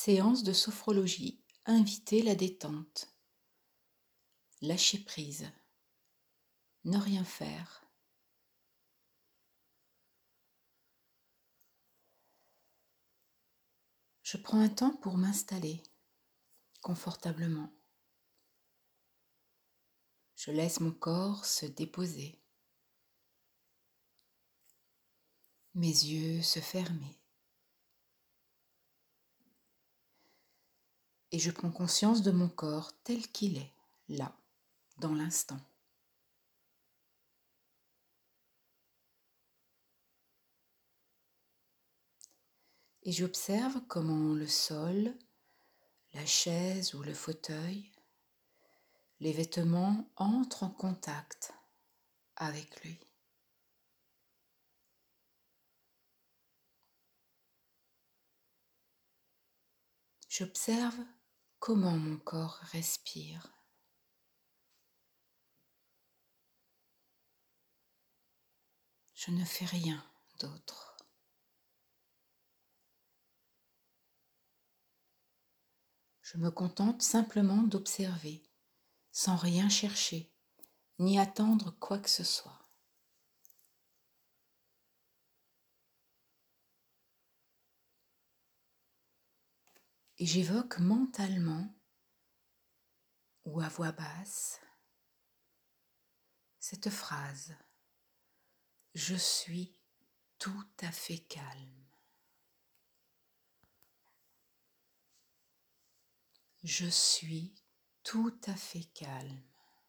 Séance de sophrologie. Inviter la détente. Lâcher prise. Ne rien faire. Je prends un temps pour m'installer confortablement. Je laisse mon corps se déposer. Mes yeux se fermer. Et je prends conscience de mon corps tel qu'il est, là, dans l'instant. Et j'observe comment le sol, la chaise ou le fauteuil, les vêtements entrent en contact avec lui. J'observe comment mon corps respire. Je ne fais rien d'autre. Je me contente simplement d'observer, sans rien chercher, ni attendre quoi que ce soit. Et j'évoque mentalement ou à voix basse cette phrase: je suis tout à fait calme. Je suis tout à fait calme.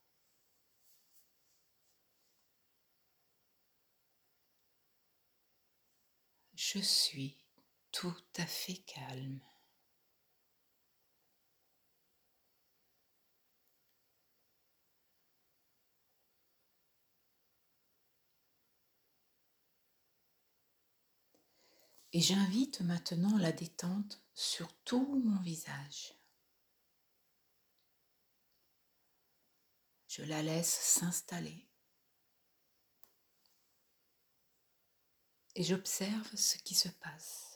Je suis tout à fait calme. Et j'invite maintenant la détente sur tout mon visage. Je la laisse s'installer. Et j'observe ce qui se passe.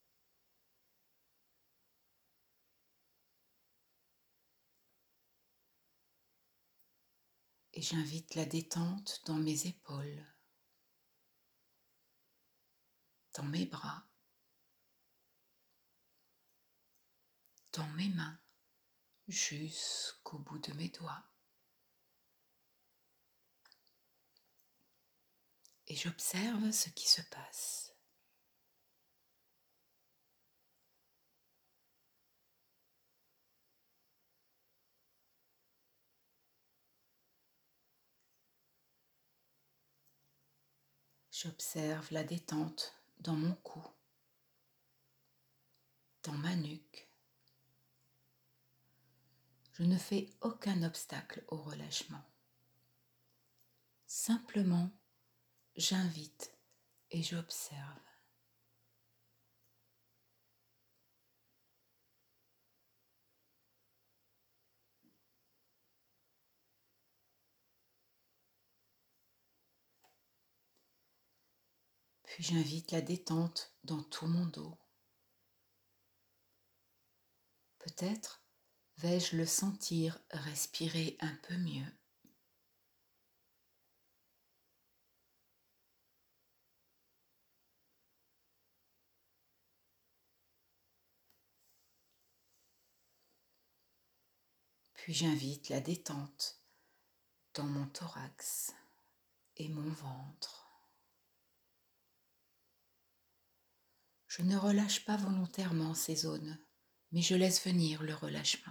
Et j'invite la détente dans mes épaules, dans mes bras, dans mes mains, jusqu'au bout de mes doigts. Et j'observe ce qui se passe. J'observe la détente dans mon cou, dans ma nuque. Je ne fais aucun obstacle au relâchement. Simplement, j'invite et j'observe. Puis j'invite la détente dans tout mon dos. Peut-être vais-je le sentir respirer un peu mieux. Puis j'invite la détente dans mon thorax et mon ventre. Je ne relâche pas volontairement ces zones, mais je laisse venir le relâchement.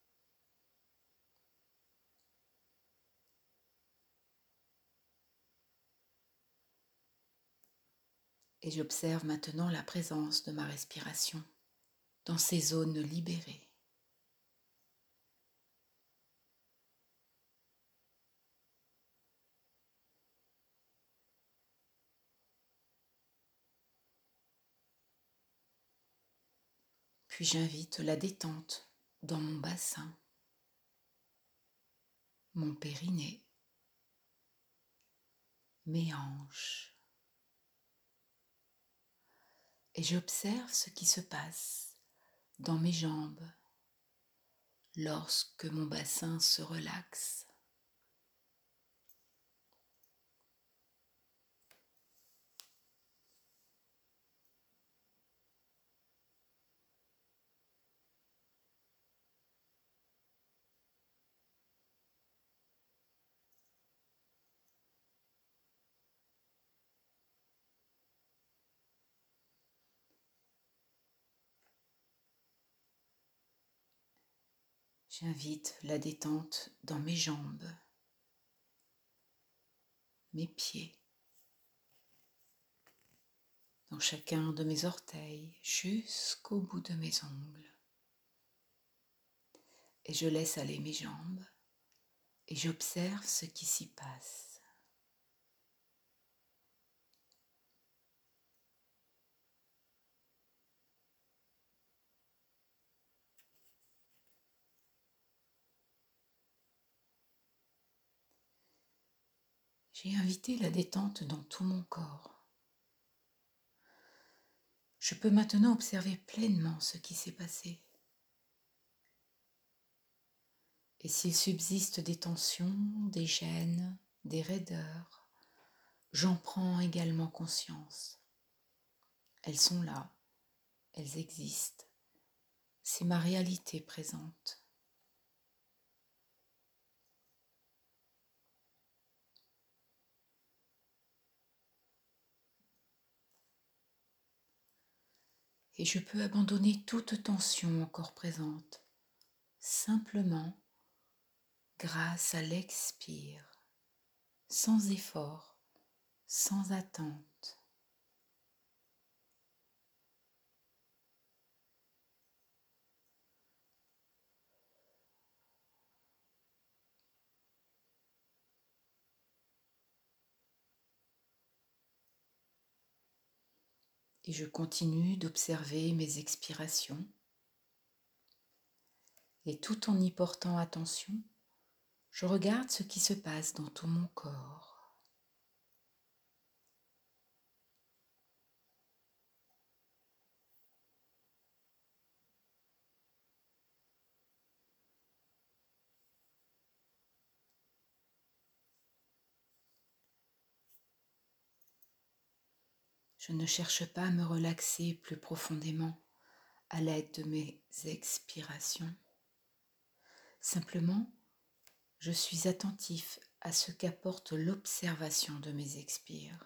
Et j'observe maintenant la présence de ma respiration dans ces zones libérées. Puis j'invite la détente dans mon bassin, mon périnée, mes hanches. Et j'observe ce qui se passe dans mes jambes lorsque mon bassin se relaxe. J'invite la détente dans mes jambes, mes pieds, dans chacun de mes orteils jusqu'au bout de mes ongles. Et je laisse aller mes jambes et j'observe ce qui s'y passe. J'ai invité la détente dans tout mon corps. Je peux maintenant observer pleinement ce qui s'est passé. Et s'il subsiste des tensions, des gênes, des raideurs, j'en prends également conscience. Elles sont là, elles existent. C'est ma réalité présente. Et je peux abandonner toute tension encore présente, simplement grâce à l'expire, sans effort, sans attente. Et je continue d'observer mes expirations. Et tout en y portant attention, je regarde ce qui se passe dans tout mon corps. Je ne cherche pas à me relaxer plus profondément à l'aide de mes expirations. Simplement, je suis attentif à ce qu'apporte l'observation de mes expires.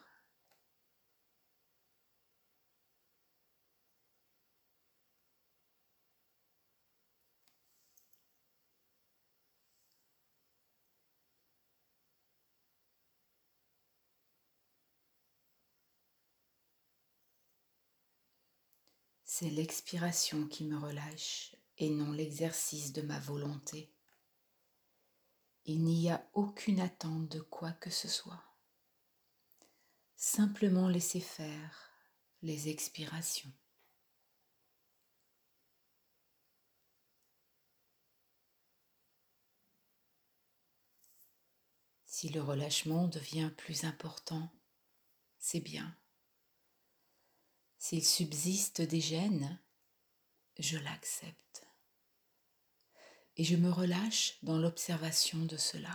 C'est l'expiration qui me relâche et non l'exercice de ma volonté. Il n'y a aucune attente de quoi que ce soit. Simplement laisser faire les expirations. Si le relâchement devient plus important, c'est bien. S'il subsiste des gênes, je l'accepte. Et je me relâche dans l'observation de cela.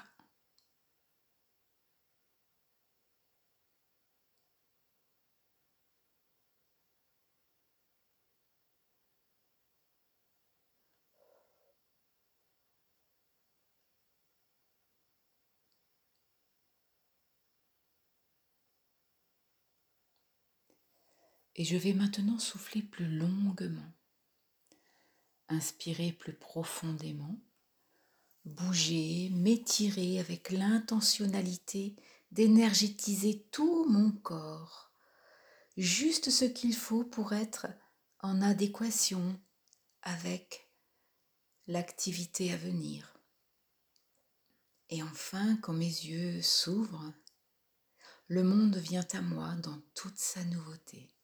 Et je vais maintenant souffler plus longuement, inspirer plus profondément, bouger, m'étirer avec l'intentionnalité d'énergétiser tout mon corps, juste ce qu'il faut pour être en adéquation avec l'activité à venir. Et enfin, quand mes yeux s'ouvrent, le monde vient à moi dans toute sa nouveauté.